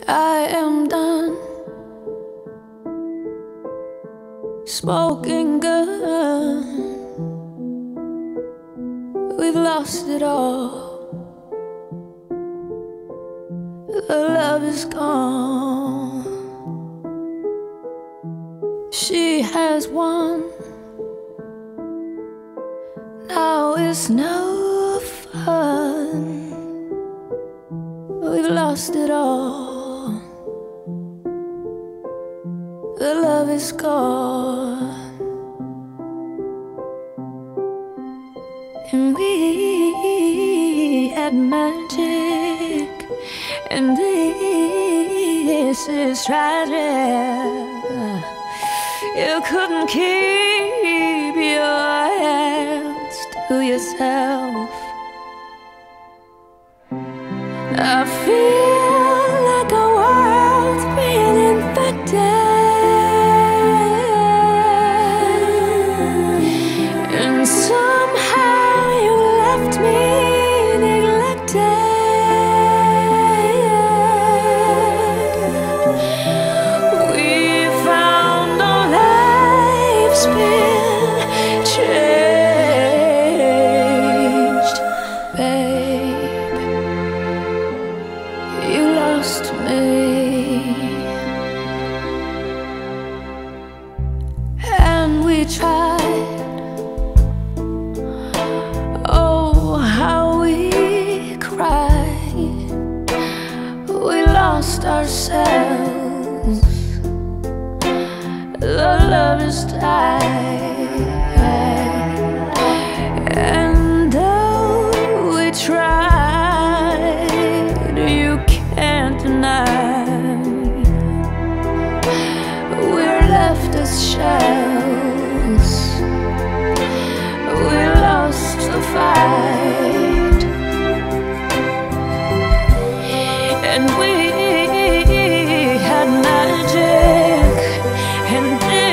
I am done smoking gun. We've lost it all. The love is gone. She has won. Now it's no fun. We've lost it all. The love is gone. And we had magic, and this is tragic. You couldn't keep your hands to yourself. I feel like our world's being infected, and somehow you left me neglected. We found our lives been changed, babe. You lost me, and we tried. Oh, how we cried. We lost ourselves. The love is died, and though we tried, you can't deny we're left as shells. We lost the fight, and we had magic, and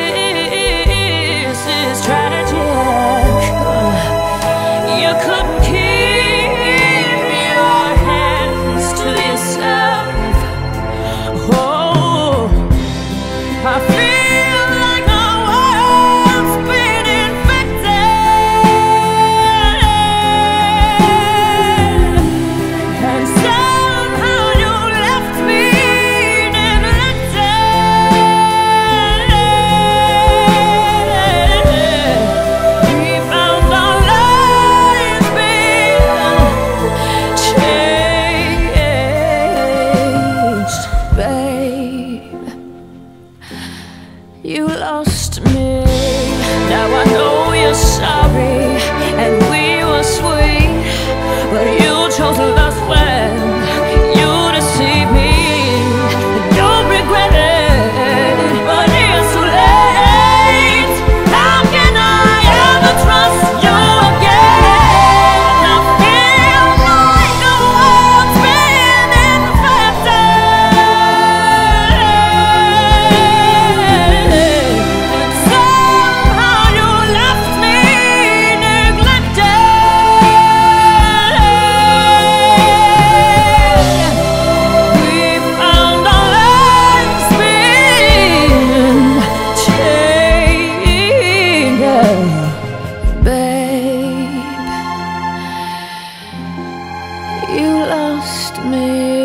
this is tragic. You couldn't keep your hands to yourself. Oh, I feel like our world's been infected, and somehow you left me neglected. We found our lives being changed, babe. You lost me. Now I know you're sorry, and we were sweet, but you chose to lust when you deceived me. Don't regret it, but it's too late. How can I ever trust you again? I feel like the world's been infected, and somehow you left me neglected. We found our lives been changed, babe. You lost me.